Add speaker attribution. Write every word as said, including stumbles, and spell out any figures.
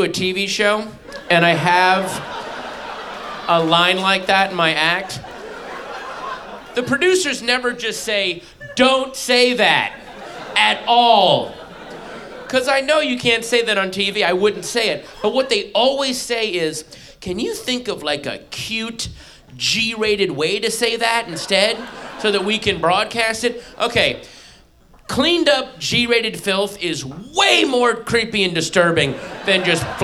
Speaker 1: a T V show and I have a line like that in my act, the producers never just say, don't say that at all. Because I know you can't say that on T V, I wouldn't say it. But what they always say is, can you think of like a cute, G-rated way to say that instead so that we can broadcast it? Okay, cleaned up G-rated filth is way more creepy and disturbing than just